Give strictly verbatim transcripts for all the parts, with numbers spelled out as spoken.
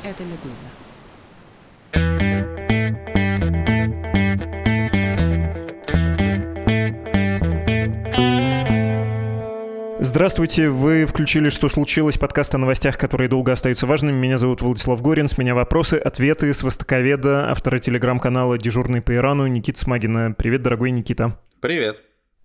Это «Медуза». Здравствуйте, вы включили «Что случилось?» Подкаст о новостях, которые долго остаются важными. Меня зовут Владислав Горин, с меня вопросы, ответы с востоковеда, автора телеграм-канала «Дежурный по Ирану» Никита Смагина. Привет, дорогой Никита. Привет.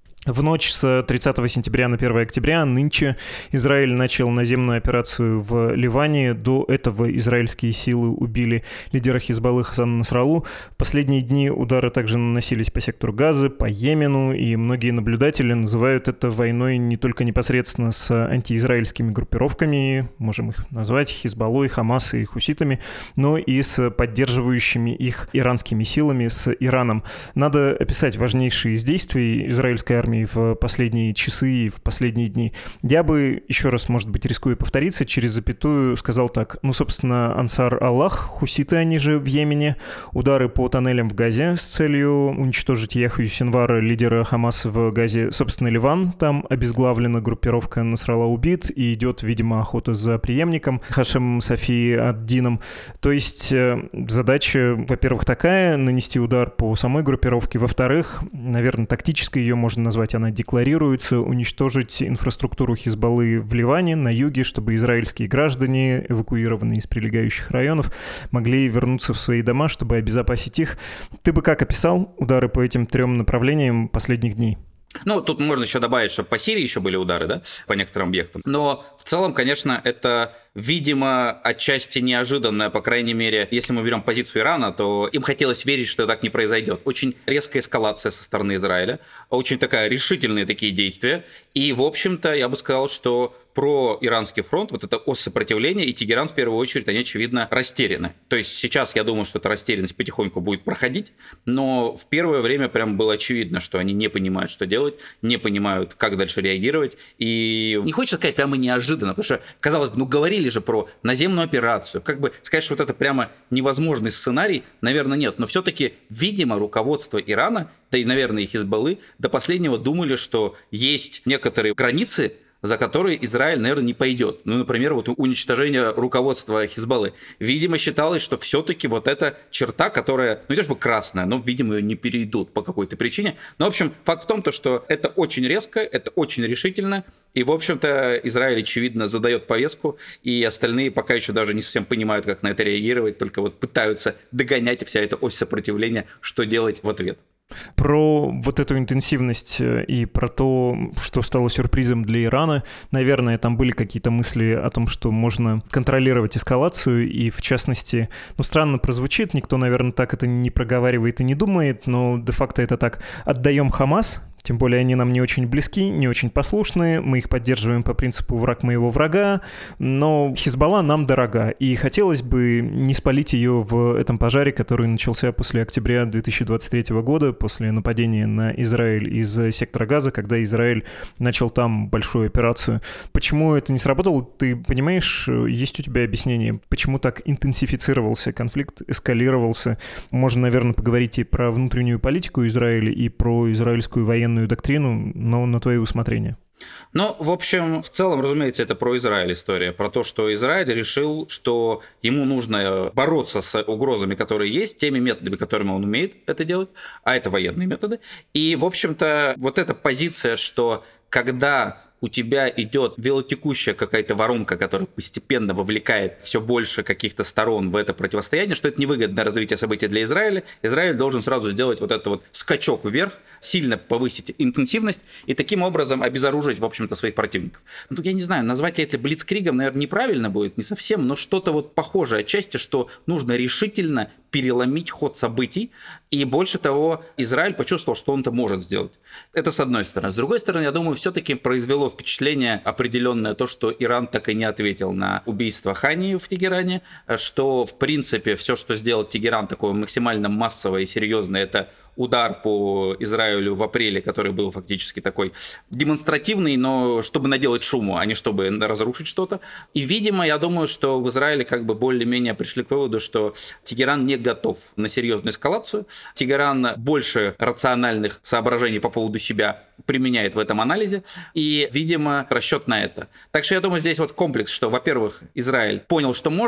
В ночь с тридцатого сентября на первое октября нынче Израиль начал наземную операцию в Ливане. До этого израильские силы убили лидера Хизбаллы Хасана Насраллу. В последние дни удары также наносились по сектору Газы, по Йемену, и многие наблюдатели называют это войной не только непосредственно с антиизраильскими группировками, можем их назвать Хизбаллой, Хамас и хуситами, но и с поддерживающими их иранскими силами, с Ираном. Надо описать важнейшие из действий израильской армии в последние часы и в последние дни. Я бы, еще раз, может быть, рискую повториться, через запятую сказал так. Ну, собственно, Ансар Аллах, хуситы, они же в Йемене, удары по тоннелям в Газе с целью уничтожить Яхью Синвара, лидера Хамаса в Газе. Собственно, Ливан, там обезглавлена группировка Насралла убит, и идет, видимо, охота за преемником Хашем Сафи ад-Дином. То есть задача, во-первых, такая, нанести удар по самой группировке, во-вторых, наверное, тактической ее можно назвать, она декларируется, уничтожить инфраструктуру Хизбаллы в Ливане, на юге, чтобы израильские граждане, эвакуированные из прилегающих районов, могли вернуться в свои дома, чтобы обезопасить их. Ты бы как описал удары по этим трем направлениям последних дней? Ну, тут можно еще добавить, что по Сирии еще были удары, да, по некоторым объектам. Но в целом, конечно, это, видимо, отчасти неожиданно, по крайней мере, если мы берем позицию Ирана, то им хотелось верить, что так не произойдет. Очень резкая эскалация со стороны Израиля, очень такая решительные такие действия. И, в общем-то, я бы сказал, что про иранский фронт, вот это ось сопротивления, и Тегеран в первую очередь, они, очевидно, растеряны. То есть сейчас я думаю, что эта растерянность потихоньку будет проходить, но в первое время прям было очевидно, что они не понимают, что делать, не понимают, как дальше реагировать, и не хочется сказать прямо неожиданно, потому что, казалось бы, ну говорили же про наземную операцию, как бы сказать, что вот это прямо невозможный сценарий, наверное, нет, но все-таки, видимо, руководство Ирана, да и, наверное, и Хизбаллы до последнего думали, что есть некоторые границы, за которые Израиль, наверное, не пойдет. Ну, например, вот уничтожение руководства Хизбаллы. Видимо, считалось, что все-таки вот эта черта, которая, ну, не то чтобы красная, но, видимо, ее не перейдут по какой-то причине. Но, в общем, факт в том, то, что это очень резко, это очень решительно, и, в общем-то, Израиль, очевидно, задает повестку, и остальные пока еще даже не совсем понимают, как на это реагировать, только вот пытаются догонять вся эта ось сопротивления, что делать в ответ. Про вот эту интенсивность и про то, что стало сюрпризом для Ирана, наверное, там были какие-то мысли о том, что можно контролировать эскалацию, и в частности, ну, странно прозвучит, никто, наверное, так это не проговаривает и не думает, но де-факто это так: отдаем Хамас, тем более они нам не очень близки, не очень послушные, мы их поддерживаем по принципу «враг моего врага», но Хизбалла нам дорога, и хотелось бы не спалить ее в этом пожаре, который начался после октября две тысячи двадцать третьего года, после нападения на Израиль из сектора Газа, когда Израиль начал там большую операцию. Почему это не сработало, ты понимаешь, есть у тебя объяснение, почему так интенсифицировался конфликт, эскалировался? Можно, наверное, поговорить и про внутреннюю политику Израиля, и про израильскую военную доктрину, но на твое усмотрение. Ну, в общем, в целом, разумеется, это про Израиль история, про то, что Израиль решил, что ему нужно бороться с угрозами, которые есть, теми методами, которыми он умеет это делать, а это военные методы. И, в общем-то, вот эта позиция, что когда у тебя идет велотекущая какая-то воронка, которая постепенно вовлекает все больше каких-то сторон в это противостояние, что это невыгодное развитие событий для Израиля. Израиль должен сразу сделать вот этот вот скачок вверх, сильно повысить интенсивность и таким образом обезоружить, в общем-то, своих противников. Ну, тут я не знаю, назвать ли это блицкригом, наверное, неправильно будет, не совсем, но что-то вот похожее отчасти, что нужно решительно переломить ход событий, и больше того, Израиль почувствовал, что он это может сделать. Это с одной стороны. С другой стороны, я думаю, все-таки произвело впечатление определенное то, что Иран так и не ответил на убийство Хании в Тегеране, что, в принципе, все, что сделал Тегеран, такое максимально массовое и серьезное, это удар по Израилю в апреле, который был фактически такой демонстративный, но чтобы наделать шуму, а не чтобы разрушить что-то. И, видимо, я думаю, что в Израиле как бы более-менее пришли к выводу, что Тегеран не готов на серьезную эскалацию. Тегеран больше рациональных соображений по поводу себя применяет в этом анализе. И, видимо, расчет на это. Так что я думаю, здесь вот комплекс, что, во-первых, Израиль понял, что может,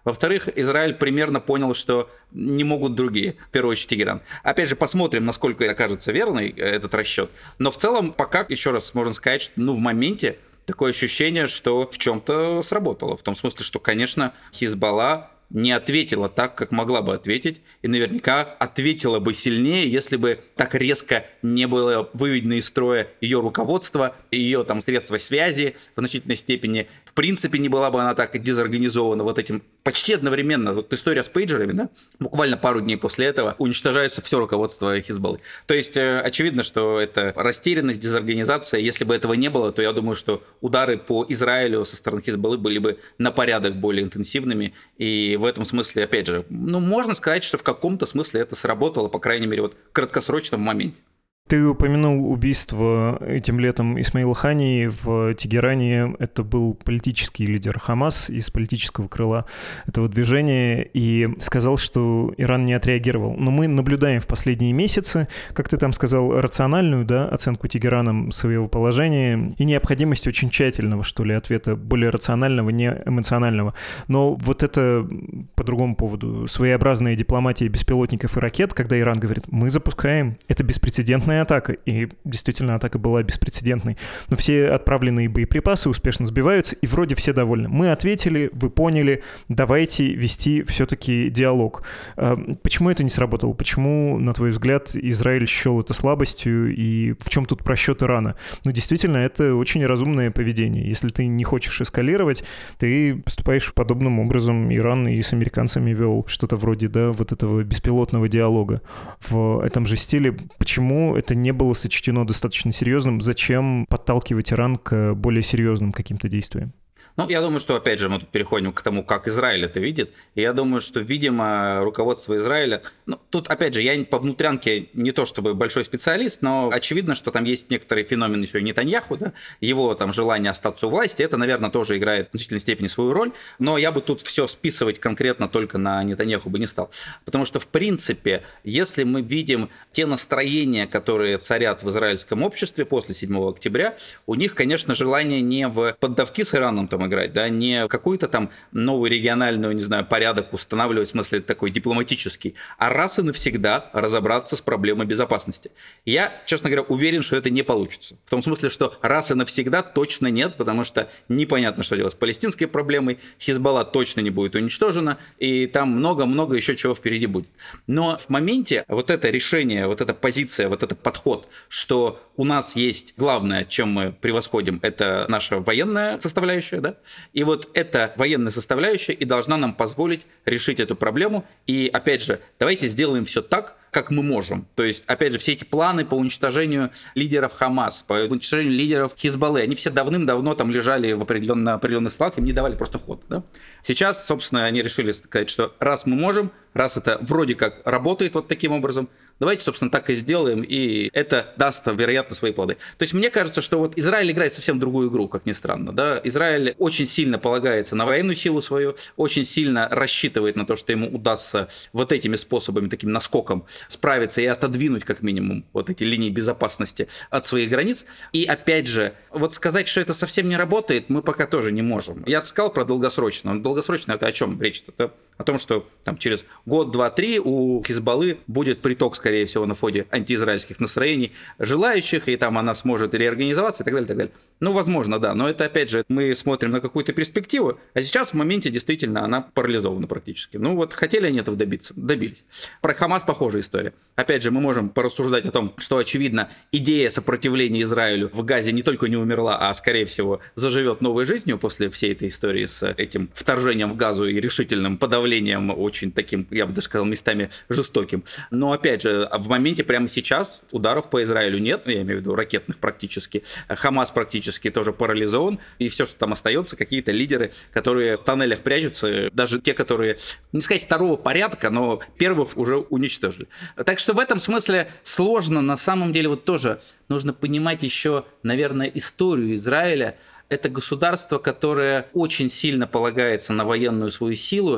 Во-вторых, Израиль примерно понял, что не могут другие, в первую очередь Тегеран. Опять же, посмотрим, насколько окажется верный этот расчет. Но в целом, пока, еще раз можно сказать, что ну, в моменте такое ощущение, что в чем-то сработало. В том смысле, что, конечно, Хизбалла не ответила так, как могла бы ответить, и наверняка ответила бы сильнее, если бы так резко не было выведено из строя ее руководство, ее там средства связи в значительной степени. В принципе, не была бы она так дезорганизована вот этим почти одновременно. Вот история с пейджерами, да, буквально пару дней после этого уничтожается все руководство Хизбаллы. То есть, очевидно, что это растерянность, дезорганизация. Если бы этого не было, то я думаю, что удары по Израилю со стороны Хизбаллы были бы на порядок более интенсивными, и в этом смысле, опять же, ну, можно сказать, что в каком-то смысле это сработало, по крайней мере, вот в краткосрочном моменте. Ты упомянул убийство этим летом Исмаила Хании в Тегеране. Это был политический лидер Хамас из политического крыла этого движения и сказал, что Иран не отреагировал. Но мы наблюдаем в последние месяцы, как ты там сказал, рациональную, да, оценку Тегераном своего положения и необходимость очень тщательного, что ли, ответа, более рационального, не эмоционального. Но вот это по другому поводу. Своеобразная дипломатия беспилотников и ракет, когда Иран говорит, мы запускаем, это беспрецедентная атака, и действительно атака была беспрецедентной. Но все отправленные боеприпасы успешно сбиваются, и вроде все довольны. Мы ответили, вы поняли, давайте вести все-таки диалог. Почему это не сработало? Почему, на твой взгляд, Израиль счел это слабостью, и в чем тут просчет Ирана? Ну, действительно, это очень разумное поведение. Если ты не хочешь эскалировать, ты поступаешь подобным образом. Иран и с американцами вел что-то вроде, да, вот этого беспилотного диалога в этом же стиле. Почему это не было сочтено достаточно серьезным? Зачем подталкивать Иран к более серьезным каким-то действиям? Ну, я думаю, что, опять же, мы тут переходим к тому, как Израиль это видит. И я думаю, что, видимо, руководство Израиля... Ну, тут, опять же, я по внутрянке не то чтобы большой специалист, но очевидно, что там есть некоторые феномены еще и Нетаньяху, да, его там желание остаться у власти, это, наверное, тоже играет в значительной степени свою роль. Но я бы тут все списывать конкретно только на Нетаньяху бы не стал. Потому что, в принципе, если мы видим те настроения, которые царят в израильском обществе после седьмого октября, у них, конечно, желание не в поддавки с Ираном там играть, да, не какой-то там новый региональный, не знаю, порядок устанавливать, в смысле такой дипломатический, а раз и навсегда разобраться с проблемой безопасности. Я, честно говоря, уверен, что это не получится. В том смысле, что раз и навсегда точно нет, потому что непонятно, что делать с палестинской проблемой, Хизбалла точно не будет уничтожена, и там много-много еще чего впереди будет. Но в моменте вот это решение, вот эта позиция, вот этот подход, что у нас есть главное, чем мы превосходим, это наша военная составляющая, да, и вот эта военная составляющая и должна нам позволить решить эту проблему. И опять же, давайте сделаем все так, как мы можем. То есть, опять же, все эти планы по уничтожению лидеров Хамас, по уничтожению лидеров Хизбаллы, они все давным-давно там лежали в определенно, определенных складах, им не давали просто ход. Да? Сейчас, собственно, они решили сказать, что раз мы можем, раз это вроде как работает вот таким образом, давайте, собственно, так и сделаем, и это даст, вероятно, свои плоды. То есть, мне кажется, что вот Израиль играет совсем другую игру, как ни странно. Да? Израиль очень сильно полагается на военную силу свою, очень сильно рассчитывает на то, что ему удастся вот этими способами, таким наскоком, справиться и отодвинуть, как минимум, вот эти линии безопасности от своих границ. И, опять же, вот сказать, что это совсем не работает, мы пока тоже не можем. Я сказал про долгосрочно. Но долгосрочно это о чем речь-то? Это о том, что там, через год, два, три у Хизбаллы будет приток, скорее всего, на фоне антиизраильских настроений желающих, и там она сможет реорганизоваться и так далее, и так далее. Ну, возможно, да, но это, опять же, мы смотрим на какую-то перспективу, а сейчас в моменте действительно она парализована практически. Ну, вот хотели они этого добиться? Добились. Про Хамас похожая история. Опять же, мы можем порассуждать о том, что, очевидно, идея сопротивления Израилю в Газе не только не умерла, а, скорее всего, заживет новой жизнью после всей этой истории с этим вторжением в Газу и решительным подавлением, очень таким, я бы даже сказал, местами жестоким. Но, опять же, в моменте прямо сейчас ударов по Израилю нет, я имею в виду ракетных практически. Хамас практически тоже парализован, и все, что там остается, какие-то лидеры, которые в тоннелях прячутся, даже те, которые, не сказать второго порядка, но первых уже уничтожили. Так что в этом смысле сложно, на самом деле, вот тоже нужно понимать еще, наверное, историю Израиля. Это государство, которое очень сильно полагается на военную свою силу,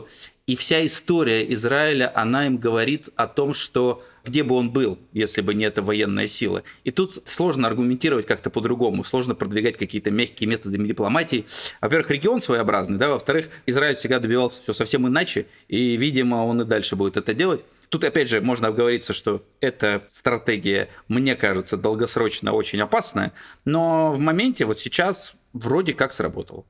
И вся история Израиля, она им говорит о том, что где бы он был, если бы не эта военная сила. И тут сложно аргументировать как-то по-другому, сложно продвигать какие-то мягкие методы дипломатии. Во-первых, регион своеобразный, да, во-вторых, Израиль всегда добивался все совсем иначе, и, видимо, он и дальше будет это делать. Тут, опять же, можно обговориться, что эта стратегия, мне кажется, долгосрочно очень опасная, но в моменте, вот сейчас, вроде как сработала.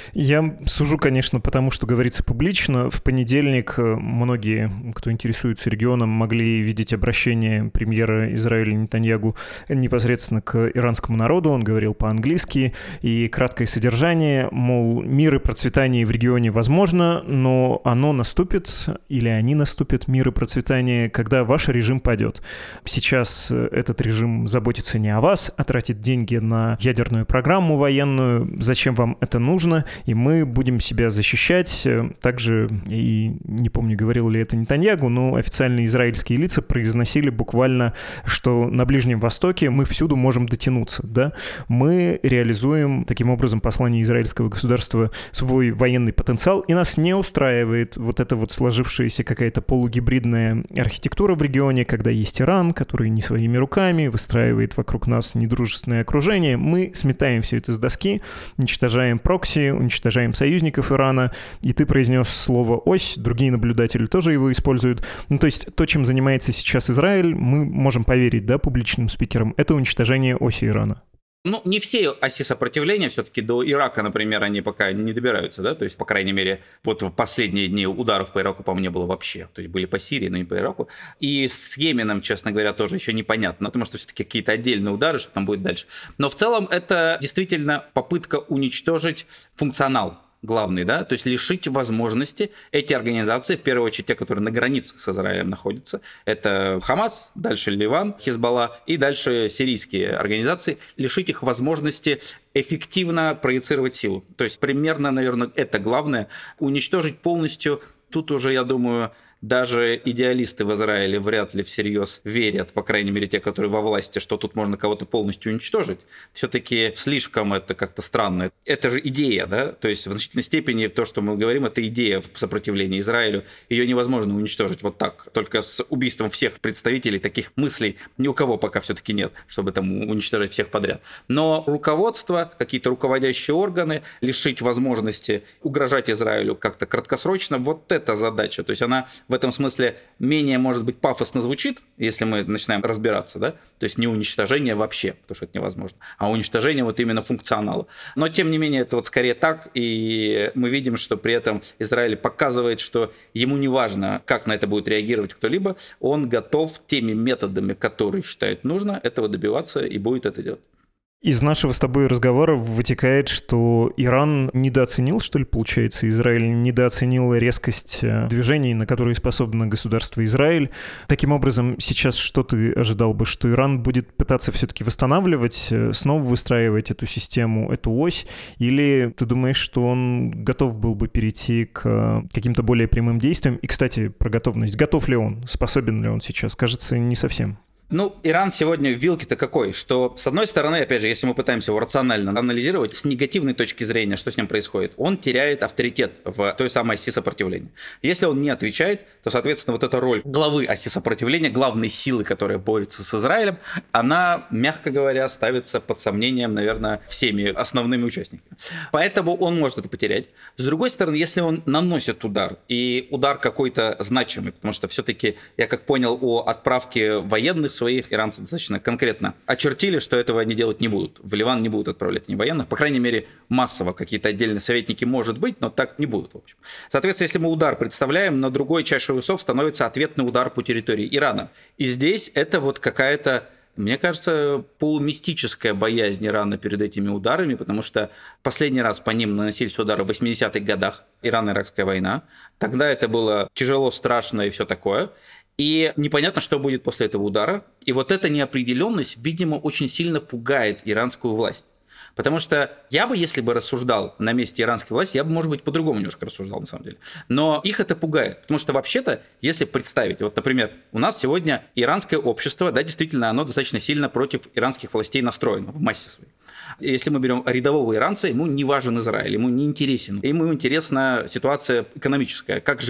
Я сужу, конечно, потому что говорится публично. В понедельник многие, кто интересуется регионом, могли видеть обращение премьера Израиля Нетаньяху непосредственно к иранскому народу. Он говорил по-английски, и краткое содержание, мол, мир и процветание в регионе возможно, но оно наступит, или они наступят, мир и процветание, когда ваш режим падет. Сейчас этот режим заботится не о вас, а тратит деньги на ядерную программу военную. Зачем вам это нужно? И мы будем себя защищать. Также, и не помню, говорил ли это Нетаньяху, но официальные израильские лица произносили буквально, что на Ближнем Востоке мы всюду можем дотянуться. Да? Мы реализуем таким образом послание израильского государства свой военный потенциал, и нас не устраивает вот эта вот сложившаяся какая-то полугибридная архитектура в регионе, когда есть Иран, который не своими руками выстраивает вокруг нас недружественное окружение. Мы сметаем все это с доски, уничтожаем прокси, уничтожаем союзников Ирана, и ты произнес слово «ось», другие наблюдатели тоже его используют. Ну, то есть то, чем занимается сейчас Израиль, мы можем поверить, да, публичным спикерам, это уничтожение оси Ирана. Ну, не все оси сопротивления, все-таки до Ирака, например, они пока не добираются, да, то есть, по крайней мере, вот в последние дни ударов по Ираку, по-моему, не было вообще, то есть были по Сирии, но не по Ираку, и с Йеменом, честно говоря, тоже еще непонятно, потому что все-таки какие-то отдельные удары, что там будет дальше. Но в целом это действительно попытка уничтожить функционал главный, да, то есть лишить возможности эти организации, в первую очередь те, которые на границах с Израилем находятся, это Хамас, дальше Ливан, Хизбалла и дальше сирийские организации, лишить их возможности эффективно проецировать силу. То есть примерно, наверное, это главное, уничтожить полностью, тут уже, я думаю, даже идеалисты в Израиле вряд ли всерьез верят, по крайней мере, те, которые во власти, что тут можно кого-то полностью уничтожить. Все-таки слишком это как-то странно. Это же идея, да? То есть в значительной степени то, что мы говорим, это идея в сопротивлении Израилю. Ее невозможно уничтожить вот так. Только с убийством всех представителей таких мыслей ни у кого пока все-таки нет, чтобы там уничтожить всех подряд. Но руководство, какие-то руководящие органы, лишить возможности угрожать Израилю как-то краткосрочно, вот эта задача. То есть она в этом смысле менее, может быть, пафосно звучит, если мы начинаем разбираться, да, то есть не уничтожение вообще, потому что это невозможно, а уничтожение вот именно функционала. Но, тем не менее, это вот скорее так, и мы видим, что при этом Израиль показывает, что ему не важно, как на это будет реагировать кто-либо, он готов теми методами, которые считает нужно, этого добиваться и будет это делать. Из нашего с тобой разговора вытекает, что Иран недооценил, что ли, получается, Израиль недооценил резкость движений, на которые способно государство Израиль. Таким образом, сейчас что ты ожидал бы, что Иран будет пытаться все-таки восстанавливать, снова выстраивать эту систему, эту ось, или ты думаешь, что он готов был бы перейти к каким-то более прямым действиям? И, кстати, про готовность. Готов ли он? Способен ли он сейчас? Кажется, не совсем. Ну, Иран сегодня в вилке-то какой, что, с одной стороны, опять же, если мы пытаемся его рационально анализировать, с негативной точки зрения, что с ним происходит, он теряет авторитет в той самой оси сопротивления. Если он не отвечает, то, соответственно, вот эта роль главы оси сопротивления, главной силы, которая борется с Израилем, она, мягко говоря, ставится под сомнением, наверное, всеми основными участниками. Поэтому он может это потерять. С другой стороны, если он наносит удар, и удар какой-то значимый, потому что все-таки, я как понял, о отправке военных своих иранцы достаточно конкретно очертили, что этого они делать не будут. В Ливан не будут отправлять ни военных. По крайней мере, массово какие-то отдельные советники может быть, но так не будут, в общем. Соответственно, если мы удар представляем, на другой чаше весов становится ответный удар по территории Ирана. И здесь это вот какая-то, мне кажется, полумистическая боязнь Ирана перед этими ударами, потому что последний раз по ним наносились удары в восьмидесятых годах, Ирано-Иракская война. Тогда это было тяжело, страшно и все такое. И непонятно, что будет после этого удара. И вот эта неопределенность, видимо, очень сильно пугает иранскую власть. Потому что я бы, если бы рассуждал на месте иранской власти, я бы, может быть, по-другому немножко рассуждал, на самом деле. Но их это пугает. Потому что вообще-то, если представить, вот, например, у нас сегодня иранское общество, да, действительно, оно достаточно сильно против иранских властей настроено в массе своей. Если мы берем рядового иранца, ему не важен Израиль, ему не интересен. Ему интересна ситуация экономическая, как жить.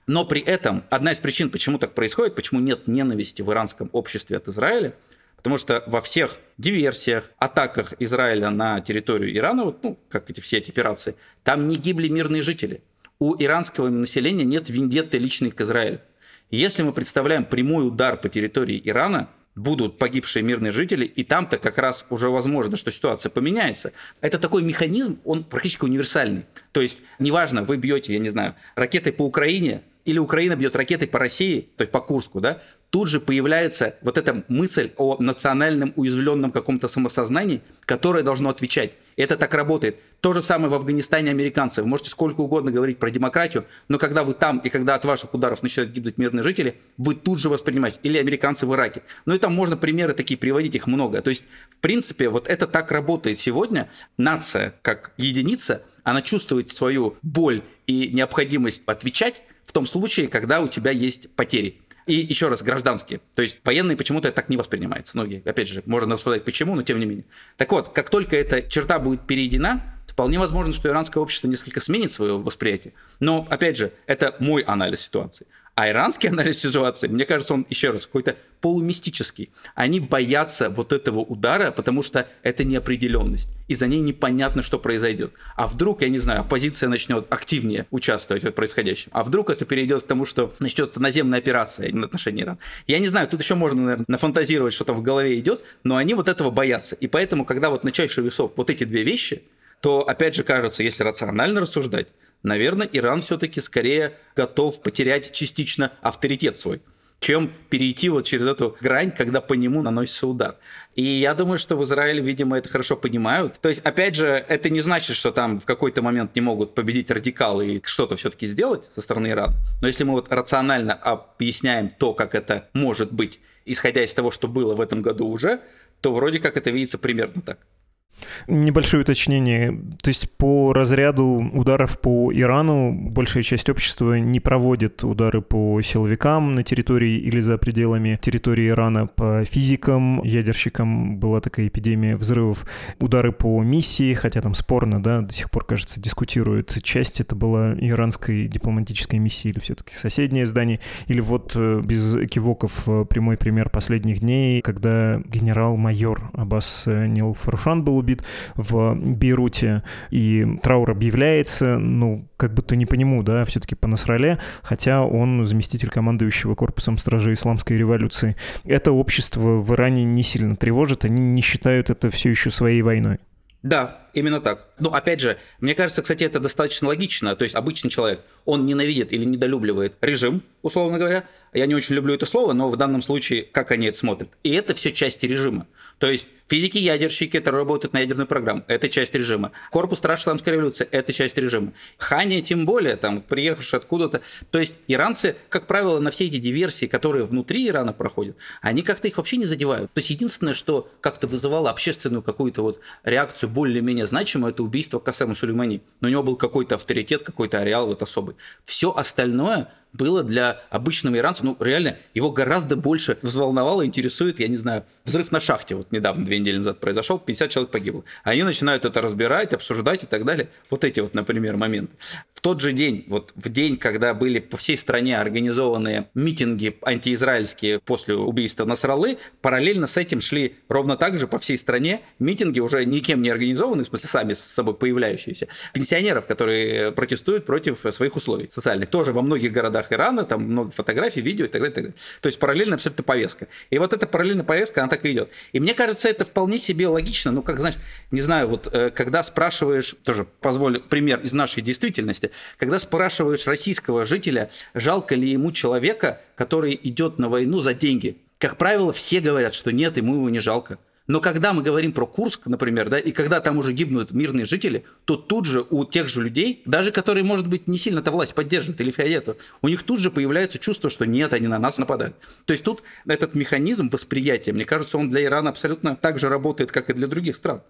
Но при этом одна из причин, почему так происходит, почему нет ненависти в иранском обществе от Израиля, потому что во всех диверсиях, атаках Израиля на территорию Ирана, вот, ну, как эти все эти операции, там не гибли мирные жители. У иранского населения нет вендетты личной к Израилю. Если мы представляем прямой удар по территории Ирана, будут погибшие мирные жители, и там-то как раз уже возможно, что ситуация поменяется. Это такой механизм, он практически универсальный. То есть, неважно, вы бьете, я не знаю, ракетой по Украине, или Украина бьет ракетой по России, то есть по Курску, да, тут же появляется вот эта мысль о национальном уязвленном каком-то самосознании, которое должно отвечать. И это так работает. То же самое в Афганистане американцы. Вы можете сколько угодно говорить про демократию, но когда вы там и когда от ваших ударов начинают гибнуть мирные жители, вы тут же воспринимаете. Или американцы в Ираке. Ну и там можно примеры такие приводить, их много. То есть, в принципе, вот это так работает сегодня. Нация, как единица, она чувствует свою боль и необходимость отвечать в том случае, когда у тебя есть потери. И еще раз, гражданские. То есть военные почему-то так не воспринимается. Ну, опять же, можно рассуждать почему, но тем не менее. Так вот, как только эта черта будет перейдена, вполне возможно, что иранское общество несколько сменит свое восприятие. Но, опять же, это мой анализ ситуации. А иранский анализ ситуации, мне кажется, он, еще раз, какой-то полумистический. Они боятся вот этого удара, потому что это неопределенность. И за ней непонятно, что произойдет. А вдруг, я не знаю, оппозиция начнет активнее участвовать в происходящем. А вдруг это перейдет к тому, что начнется наземная операция на отношении Ирана. Я не знаю, тут еще можно, наверное, нафантазировать, что там в голове идет, но они вот этого боятся. И поэтому, когда вот на чаше весов вот эти две вещи, то, опять же, кажется, если рационально рассуждать, наверное, Иран все-таки скорее готов потерять частично авторитет свой, чем перейти вот через эту грань, когда по нему наносится удар. И я думаю, что в Израиле, видимо, это хорошо понимают. То есть, опять же, это не значит, что там в какой-то момент не могут победить радикалы и что-то все-таки сделать со стороны Ирана. Но если мы вот рационально объясняем то, как это может быть, исходя из того, что было в этом году уже, то вроде как это видится примерно так. Небольшое уточнение. То есть по разряду ударов по Ирану большая часть общества не проводит удары по силовикам на территории или за пределами территории Ирана, по физикам, ядерщикам была такая эпидемия взрывов. Удары по миссии, хотя там спорно, да, до сих пор, кажется, дискутируют. Часть это была иранской дипломатической миссии или все-таки соседнее здание. Или вот без экивоков прямой пример последних дней, когда генерал-майор Аббас Нил-Фарушан был убит в Бейруте, и траур объявляется, ну, как будто не по нему, да, все-таки по Насралле, хотя он заместитель командующего корпусом стражей исламской революции. Это общество в Иране не сильно тревожит, они не считают это все еще своей войной. Да, именно так. Ну, опять же, мне кажется, кстати, это достаточно логично. То есть обычный человек, он ненавидит или недолюбливает режим, условно говоря. Я не очень люблю это слово, но в данном случае, как они это смотрят. И это все части режима. То есть физики-ядерщики, которые работают на ядерную программу, это часть режима. Корпус страж исламской революции, это часть режима. Хания тем более, там, приехавшие откуда-то. То есть иранцы, как правило, на все эти диверсии, которые внутри Ирана проходят, они как-то их вообще не задевают. То есть единственное, что как-то вызывало общественную какую-то вот реакцию более-менее значимую, это убийство Касема Сулеймани. Но у него был какой-то авторитет, какой-то ареал вот особый. Все остальное было для обычного иранца, ну, реально, его гораздо больше взволновало, интересует, я не знаю, взрыв на шахте, вот недавно, две недели назад произошел, пятьдесят человек погибло. Они начинают это разбирать, обсуждать и так далее. Вот эти вот, например, моменты. В тот же день, вот в день, когда были по всей стране организованы митинги антиизраильские после убийства Насраллы, параллельно с этим шли ровно так же по всей стране митинги, уже никем не организованные, в смысле, сами с собой появляющиеся, пенсионеров, которые протестуют против своих условий социальных. Тоже во многих городах Ирана, там много фотографий, видео и так далее, и так далее. То есть параллельно абсолютно повестка. И вот эта параллельная повестка, она так и идет. И мне кажется, это вполне себе логично. Ну, как, знаешь, не знаю, вот когда спрашиваешь, тоже позволю пример из нашей действительности, когда спрашиваешь российского жителя, жалко ли ему человека, который идет на войну за деньги, как правило, все говорят, что нет, ему его не жалко. Но когда мы говорим про Курск, например, да, и когда там уже гибнут мирные жители, то тут же у тех же людей, даже которые, может быть, не сильно-то власть поддерживают или Фиолетову, у них тут же появляется чувство, что нет, они на нас нападают. То есть тут этот механизм восприятия, мне кажется, он для Ирана абсолютно так же работает, как и для других стран.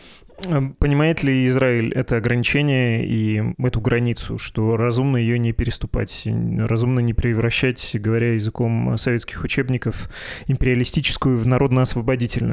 Понимает ли Израиль это ограничение и эту границу, что разумно ее не переступать, разумно не превращать, говоря языком советских учебников, империалистическую в народно-освободительную?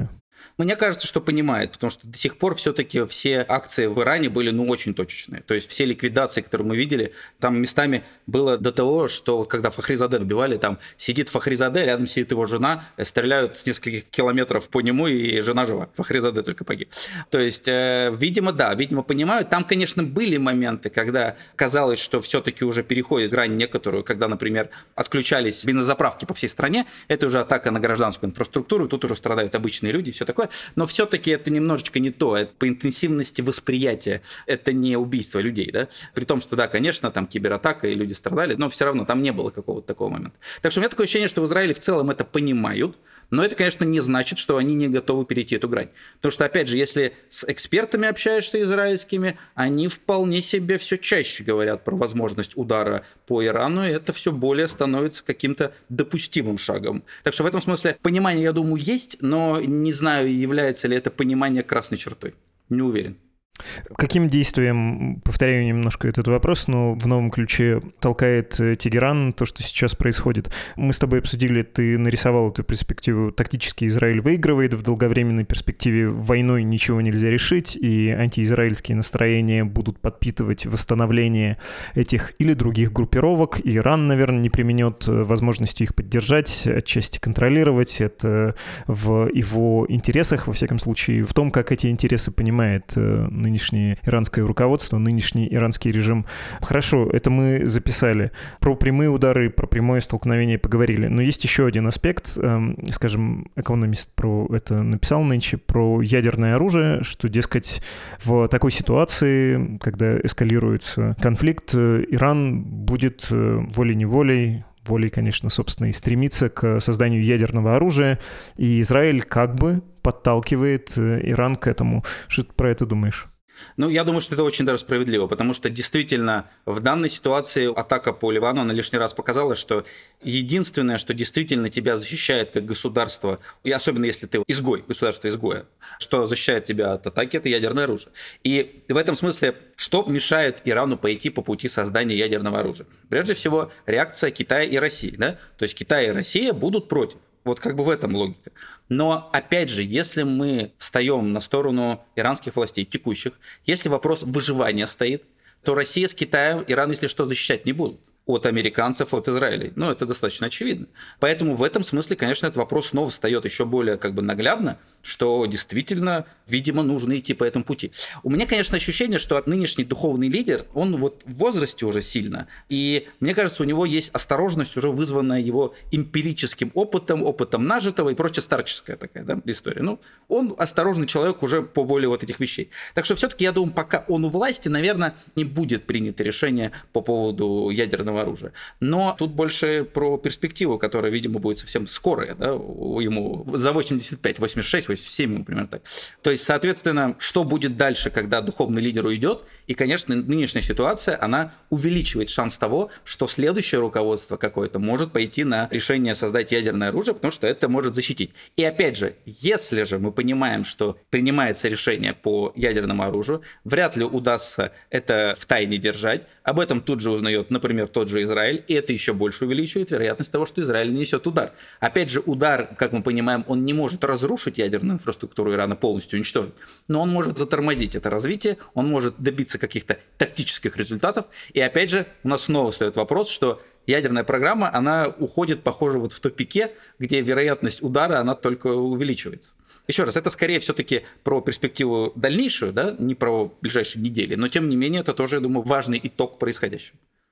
Мне кажется, что понимает, потому что до сих пор все-таки все акции в Иране были, ну, очень точечные. То есть все ликвидации, которые мы видели, там местами было до того, что когда Фахризаде убивали, там сидит Фахризаде, рядом сидит его жена, стреляют с нескольких километров по нему, и жена жива. Фахризаде только погиб. То есть, э, видимо, да, видимо, понимают. Там, конечно, были моменты, когда казалось, что все-таки уже переходит грань некоторую, когда, например, отключались бензозаправки по всей стране, это уже атака на гражданскую инфраструктуру, тут уже страдают обычные люди и все такое. Но все-таки это немножечко не то. Это по интенсивности восприятия. Это не убийство людей, да? При том, что, да, конечно, там кибератака и люди страдали, но все равно там не было какого-то такого момента. Так что у меня такое ощущение, что в Израиле в целом это понимают, но это, конечно, не значит, что они не готовы перейти эту грань. Потому что, опять же, если с экспертами общаешься израильскими, они вполне себе все чаще говорят про возможность удара по Ирану, и это все более становится каким-то допустимым шагом. Так что в этом смысле понимание, я думаю, есть, но не знаю, является ли это понимание красной чертой. Не уверен. Каким действием, повторяю немножко этот вопрос, но в новом ключе толкает Тегеран то, что сейчас происходит? Мы с тобой обсудили, ты нарисовал эту перспективу. Тактически Израиль выигрывает, в долговременной перспективе войной ничего нельзя решить, и антиизраильские настроения будут подпитывать восстановление этих или других группировок. И Иран, наверное, не применет возможности их поддержать, отчасти контролировать. Это в его интересах, во всяком случае, в том, как эти интересы понимает нынешнее иранское руководство, нынешний иранский режим. Хорошо, это мы записали. Про прямые удары, про прямое столкновение поговорили. Но есть еще один аспект, скажем, экономист про это написал нынче, про ядерное оружие, что, дескать, в такой ситуации, когда эскалируется конфликт, Иран будет волей-неволей, волей, конечно, собственно, и стремиться к созданию ядерного оружия, и Израиль как бы подталкивает Иран к этому. Что ты про это думаешь? Ну, я думаю, что это очень даже справедливо, потому что действительно в данной ситуации атака по Ливану, она лишний раз показала, что единственное, что действительно тебя защищает как государство, и особенно если ты изгой, государство изгоя, что защищает тебя от атаки, это ядерное оружие. И в этом смысле, что мешает Ирану пойти по пути создания ядерного оружия? Прежде всего, реакция Китая и России, да? То есть Китай и Россия будут против. Вот как бы в этом логика. Но, опять же, если мы встаем на сторону иранских властей, текущих, если вопрос выживания стоит, то Россия с Китаем Иран, если что, защищать не будут от американцев, от Израиля. Ну, это достаточно очевидно. Поэтому в этом смысле, конечно, этот вопрос снова встает еще более как бы наглядно, что действительно, видимо, нужно идти по этому пути. У меня, конечно, ощущение, что нынешний духовный лидер, он вот в возрасте уже сильно, и мне кажется, у него есть осторожность, уже вызванная его эмпирическим опытом, опытом нажитого и прочее, старческая такая, да, история. Ну, он осторожный человек уже по воле вот этих вещей. Так что все-таки, я думаю, пока он у власти, наверное, не будет принято решение по поводу ядерного оружия. Но тут больше про перспективу, которая, видимо, будет совсем скорая, да, ему за восемьдесят пять, восемьдесят шесть, восемьдесят семь, например, так. То есть, соответственно, что будет дальше, когда духовный лидер уйдет? И, конечно, нынешняя ситуация, она увеличивает шанс того, что следующее руководство какое-то может пойти на решение создать ядерное оружие, потому что это может защитить. И опять же, если же мы понимаем, что принимается решение по ядерному оружию, вряд ли удастся это в тайне держать. Об этом тут же узнает, например, тот же Израиль, и это еще больше увеличивает вероятность того, что Израиль нанесет удар. Опять же, удар, как мы понимаем, он не может разрушить ядерную инфраструктуру Ирана, полностью уничтожить, но он может затормозить это развитие, он может добиться каких-то тактических результатов. И опять же, у нас снова встает вопрос, что ядерная программа, она уходит, похоже, вот в тупике, где вероятность удара, она только увеличивается. Еще раз, это скорее все-таки про перспективу дальнейшую, да, не про ближайшие недели, но тем не менее это тоже, я думаю, важный итог происходящего.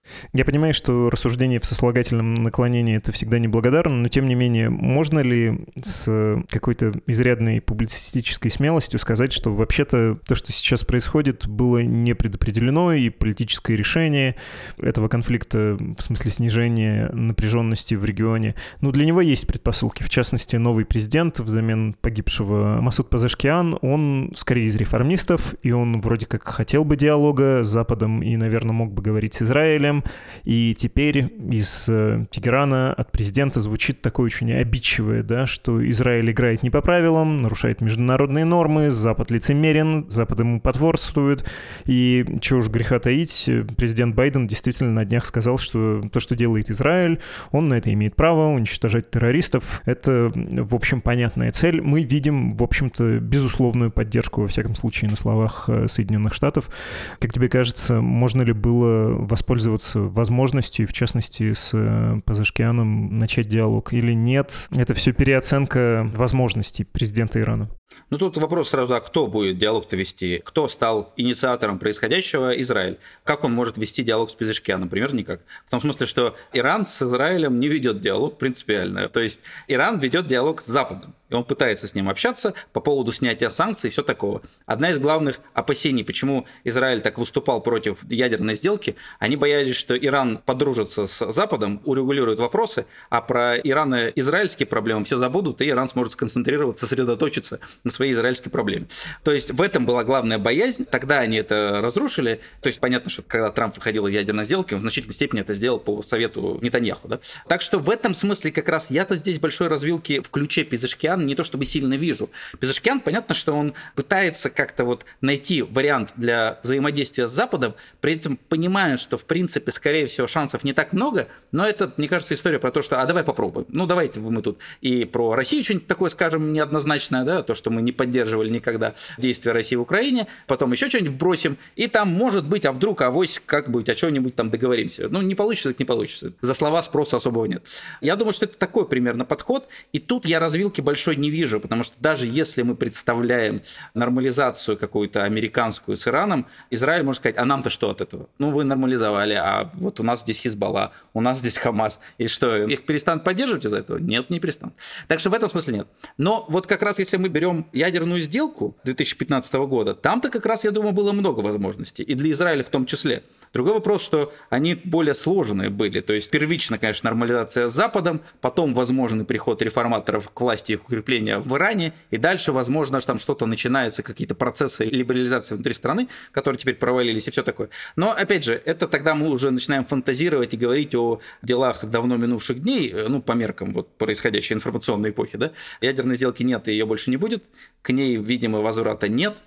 Я понимаю, что рассуждение в сослагательном наклонении — это всегда неблагодарно, но тем не менее, можно ли с какой-то изрядной публицистической смелостью сказать, что вообще-то то, что сейчас происходит, было не предопределено, и политическое решение этого конфликта, в смысле снижения напряженности в регионе, ну, для него есть предпосылки. В частности, новый президент взамен погибшего Масуд Пазешкиан, он скорее из реформистов, и он вроде как хотел бы диалога с Западом и, наверное, мог бы говорить с Израилем, Израилем. И теперь из э, Тегерана от президента звучит такое очень обидчивое, да, что Израиль играет не по правилам, нарушает международные нормы, Запад лицемерен, Запад ему потворствует. И чего уж греха таить, президент Байден действительно на днях сказал, что то, что делает Израиль, он на это имеет право, уничтожать террористов. Это, в общем, понятная цель. Мы видим, в общем-то, безусловную поддержку, во всяком случае, на словах Соединенных Штатов. Как тебе кажется, можно ли было воспользоваться возможностью, в частности, с Пазашкианом, начать диалог или нет? Это все переоценка возможностей президента Ирана. Ну, тут вопрос сразу, а кто будет диалог-то вести? Кто стал инициатором происходящего? Израиль. Как он может вести диалог с Пезешкианом? Например, никак. В том смысле, что Иран с Израилем не ведет диалог принципиально. То есть Иран ведет диалог с Западом. И он пытается с ним общаться по поводу снятия санкций и все такого. Одна из главных опасений, почему Израиль так выступал против ядерной сделки, они боялись, что Иран подружится с Западом, урегулирует вопросы, а про ирано-израильские проблемы все забудут, и Иран сможет сконцентрироваться, сосредоточиться на своей израильской проблеме. То есть в этом была главная боязнь. Тогда они это разрушили. То есть понятно, что когда Трамп выходил из ядерной сделки, он в значительной степени это сделал по совету Нетаньяху. Да? Так что в этом смысле как раз я-то здесь большой развилки в ключе Пезешкиан не то чтобы сильно вижу. Пезешкиан, понятно, что он пытается как-то вот найти вариант для взаимодействия с Западом, при этом понимая, что в принципе, скорее всего, шансов не так много, но это, мне кажется, история про то, что а давай попробуем. Ну давайте мы тут и про Россию что-нибудь такое скажем неоднозначное, да, то, что мы не поддерживали никогда действия России в Украине, потом еще что-нибудь вбросим, и там может быть, а вдруг, авось, как быть, о чем-нибудь там договоримся. Ну не получится, так не получится. За слова спроса особого нет. Я думаю, что это такой примерно подход, и тут я развилки большой не вижу, потому что даже если мы представляем нормализацию какую-то американскую с Ираном, Израиль может сказать, а нам-то что от этого? Ну, вы нормализовали, а вот у нас здесь Хизбалла, у нас здесь Хамас, и что, их перестанут поддерживать из-за этого? Нет, не перестанут. Так что в этом смысле нет. Но вот как раз если мы берем ядерную сделку две тысячи пятнадцатого года, там-то как раз, я думаю, было много возможностей, и для Израиля в том числе. Другой вопрос, что они более сложные были, то есть первично, конечно, нормализация с Западом, потом возможный приход реформаторов к власти и их укрепления в Иране, и дальше, возможно, что там что-то начинается, какие-то процессы либерализации внутри страны, которые теперь провалились, и все такое. Но, опять же, это тогда мы уже начинаем фантазировать и говорить о делах давно минувших дней, ну, по меркам вот происходящей информационной эпохи, да. Ядерной сделки нет, и ее больше не будет, к ней, видимо, возврата нет.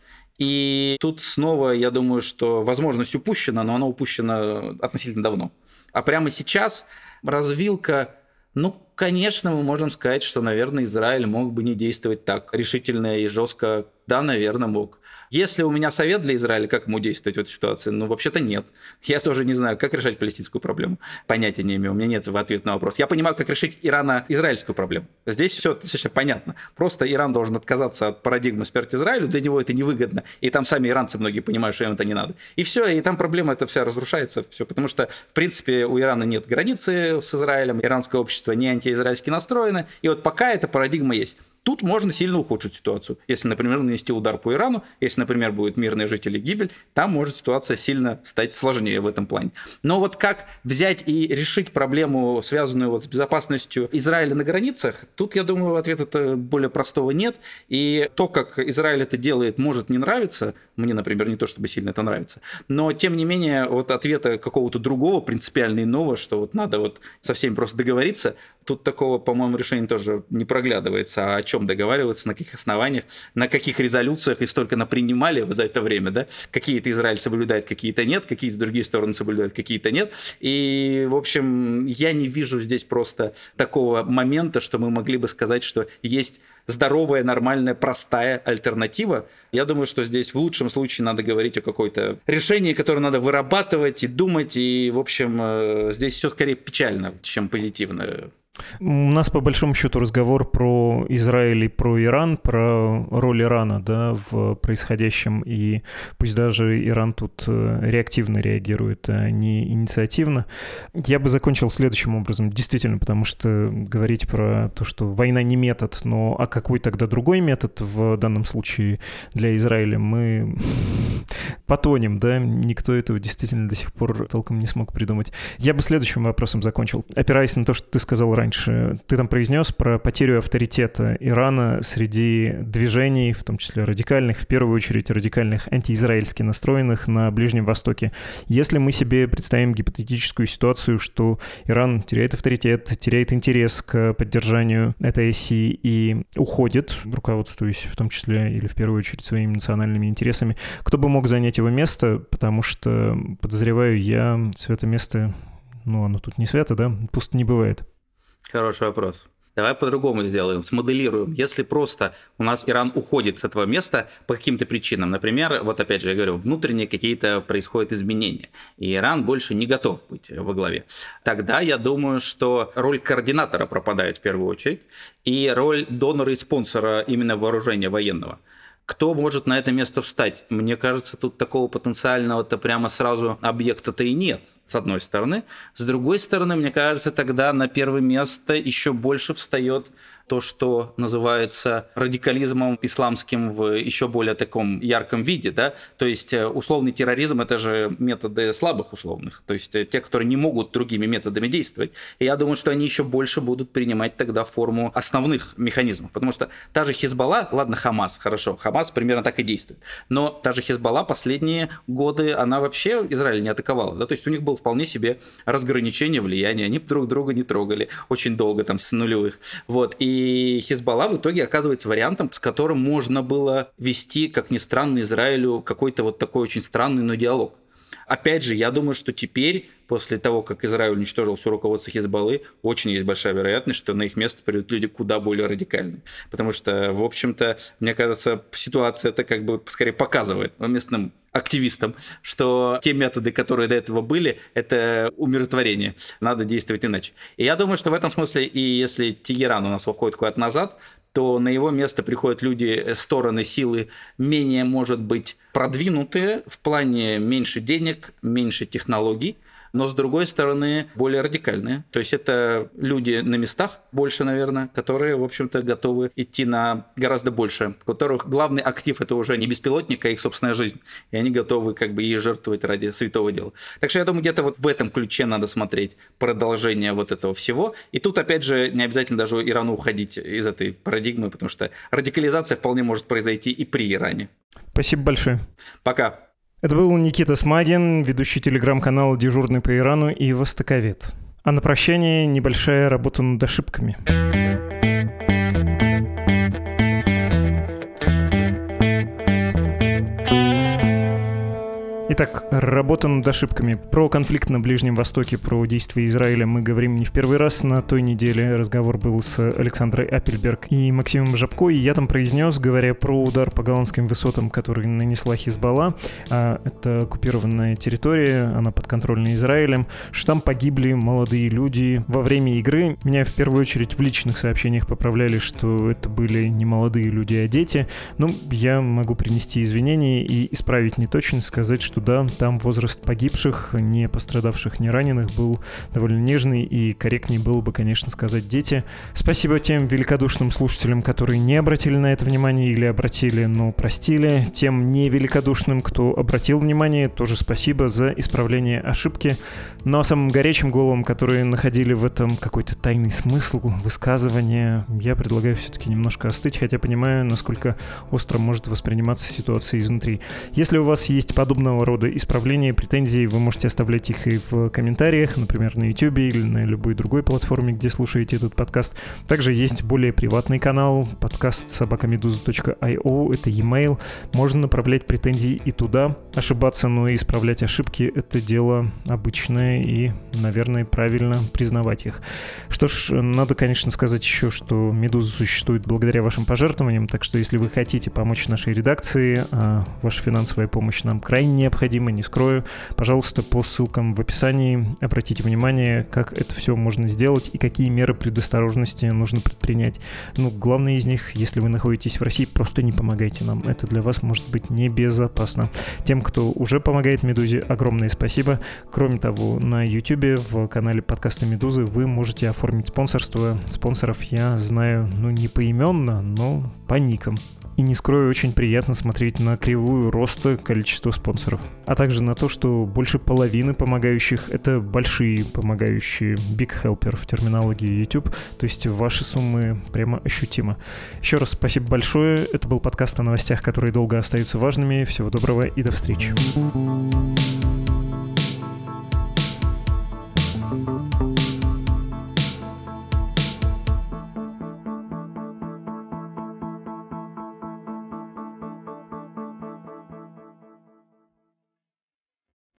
И тут снова, я думаю, что возможность упущена, но она упущена относительно давно. А прямо сейчас развилка, ну, конечно, мы можем сказать, что, наверное, Израиль мог бы не действовать так решительно и жестко. Да, наверное, мог. Если у меня совет для Израиля, как ему действовать в этой ситуации, ну, вообще-то нет. Я тоже не знаю, как решать палестинскую проблему. Понятия не имею, у меня нет в ответ на вопрос. Я понимаю, как решить ирано-израильскую проблему. Здесь все достаточно понятно. Просто Иран должен отказаться от парадигмы смерти Израилю, для него это невыгодно. И там сами иранцы многие понимают, что им это не надо. И все, и там проблема эта вся разрушается. Все, потому что, в принципе, у Ирана нет границы с Израилем, иранское общество не антиизраильски настроено. И вот пока эта парадигма есть. Тут можно сильно ухудшить ситуацию. Если, например, нанести удар по Ирану, если, например, будут мирные жители гибель, там может ситуация сильно стать сложнее в этом плане. Но вот как взять и решить проблему, связанную вот с безопасностью Израиля на границах, тут, я думаю, ответа более простого нет. И то, как Израиль это делает, может не нравиться. Мне, например, не то чтобы сильно это нравится. Но, тем не менее, вот ответа какого-то другого, принципиально иного, что вот надо вот со всеми просто договориться, тут такого, по-моему, решения тоже не проглядывается. А о чем договариваться, на каких основаниях, на каких резолюциях и столько напринимали за это время, да? Какие-то Израиль соблюдает, какие-то нет, какие-то другие стороны соблюдают, какие-то нет. И, в общем, я не вижу здесь просто такого момента, что мы могли бы сказать, что есть здоровая, нормальная, простая альтернатива. Я думаю, что здесь в лучшем случае надо говорить о какой-то решении, которое надо вырабатывать и думать. И, в общем, здесь все скорее печально, чем позитивно. У нас, по большому счету, разговор про Израиль и про Иран, про роль Ирана, да, в происходящем, и пусть даже Иран тут реактивно реагирует, а не инициативно. Я бы закончил следующим образом, действительно, потому что говорить про то, что война не метод, но а какой тогда другой метод в данном случае для Израиля, мы потонем, да, никто этого действительно до сих пор толком не смог придумать. Я бы следующим вопросом закончил, опираясь на то, что ты сказал ранее. раньше. Ты там произнес про потерю авторитета Ирана среди движений, в том числе радикальных, в первую очередь радикальных антиизраильски настроенных на Ближнем Востоке. Если мы себе представим гипотетическую ситуацию, что Иран теряет авторитет, теряет интерес к поддержанию этой оси и уходит, руководствуясь в том числе или в первую очередь своими национальными интересами, кто бы мог занять его место, потому что, подозреваю я, свято место, ну, оно тут не свято, да, пусто не бывает. Хороший вопрос. Давай по-другому сделаем, смоделируем. Если просто у нас Иран уходит с этого места по каким-то причинам, например, вот опять же я говорю, внутренние какие-то происходят изменения, и Иран больше не готов быть во главе, тогда я думаю, что роль координатора пропадает в первую очередь, и роль донора и спонсора именно вооружения военного. Кто может на это место встать? Мне кажется, тут такого потенциального-то прямо сразу объекта-то и нет, с одной стороны. С другой стороны, мне кажется, тогда на первое место еще больше встает то, что называется радикализмом исламским в еще более таком ярком виде, да, то есть условный терроризм – это же методы слабых условных, то есть те, которые не могут другими методами действовать, и я думаю, что они еще больше будут принимать тогда форму основных механизмов, потому что та же Хизбалла, ладно, Хамас, хорошо, Хамас примерно так и действует, но та же Хизбалла последние годы, она вообще Израиль не атаковала, да, то есть у них было вполне себе разграничение влияния, они друг друга не трогали очень долго, там, с нулевых, вот, и И Хизбалла в итоге оказывается вариантом, с которым можно было вести, как ни странно, Израилю какой-то вот такой очень странный, но диалог. Опять же, я думаю, что теперь, после того, как Израиль уничтожил все руководство Хизбаллы, очень есть большая вероятность, что на их место придут люди куда более радикальные. Потому что, в общем-то, мне кажется, ситуация это как бы скорее показывает местным активистам, что те методы, которые до этого были, это умиротворение. Надо действовать иначе. И я думаю, что в этом смысле, и если Тегеран у нас уходит куда-то назад, то на его место приходят люди, стороны силы менее, может быть, продвинутые в плане меньше денег, меньше технологий, но, с другой стороны, более радикальные. То есть это люди на местах больше, наверное, которые, в общем-то, готовы идти на гораздо больше, у которых главный актив – это уже не беспилотник, а их собственная жизнь. И они готовы как бы ей жертвовать ради святого дела. Так что я думаю, где-то вот в этом ключе надо смотреть продолжение вот этого всего. И тут, опять же, не обязательно даже Ирану уходить из этой парадигмы, потому что радикализация вполне может произойти и при Иране. Спасибо большое. Пока. Это был Никита Смагин, ведущий телеграм-канала «Дежурный по Ирану» и востоковед. А на прощание небольшая работа над ошибками. Итак, работа над ошибками. Про конфликт на Ближнем Востоке, про действия Израиля мы говорим не в первый раз. На той неделе разговор был с Александрой Аппельберг и Максимом Жабко, и я там произнес, говоря про удар по голландским высотам, который нанесла Хизбалла, а это оккупированная территория, она подконтрольна Израилем, что там погибли молодые люди во время игры. Меня в первую очередь в личных сообщениях поправляли, что это были не молодые люди, а дети. Ну, я могу принести извинения и исправить неточность, сказать, что да, там возраст погибших, не пострадавших, не раненых, был довольно нежный, и корректнее было бы, конечно, сказать дети. Спасибо тем великодушным слушателям, которые не обратили на это внимание или обратили, но простили. Тем невеликодушным, кто обратил внимание, тоже спасибо за исправление ошибки. Ну а самым горячим головам, которые находили в этом какой-то тайный смысл высказывания, я предлагаю все-таки немножко остыть, хотя понимаю, насколько остро может восприниматься ситуация изнутри. Если у вас есть подобного рода исправления, претензии, вы можете оставлять их и в комментариях, например, на YouTube или на любой другой платформе, где слушаете этот подкаст. Также есть более приватный канал, подкаст собака медуза точка ай о, это e-mail. Можно направлять претензии и туда. Ошибаться, но и исправлять ошибки — это дело обычное и, наверное, правильно признавать их. Что ж, надо, конечно, сказать еще, что «Медуза» существует благодаря вашим пожертвованиям, так что если вы хотите помочь нашей редакции, а ваша финансовая помощь нам крайне необходима, не скрою, пожалуйста, по ссылкам в описании обратите внимание, как это все можно сделать и какие меры предосторожности нужно предпринять. Ну, главное из них, если вы находитесь в России, просто не помогайте нам. Это для вас может быть небезопасно. Тем, кто уже помогает «Медузе», огромное спасибо. Кроме того, на YouTube, в канале подкаста «Медузы» вы можете оформить спонсорство. Спонсоров я знаю, ну, не поименно, но по никам. И не скрою, очень приятно смотреть на кривую роста количества спонсоров. А также на то, что больше половины помогающих — это большие помогающие, big helper в терминологии YouTube. То есть ваши суммы прямо ощутимо. Еще раз спасибо большое. Это был подкаст о новостях, которые долго остаются важными. Всего доброго и до встречи.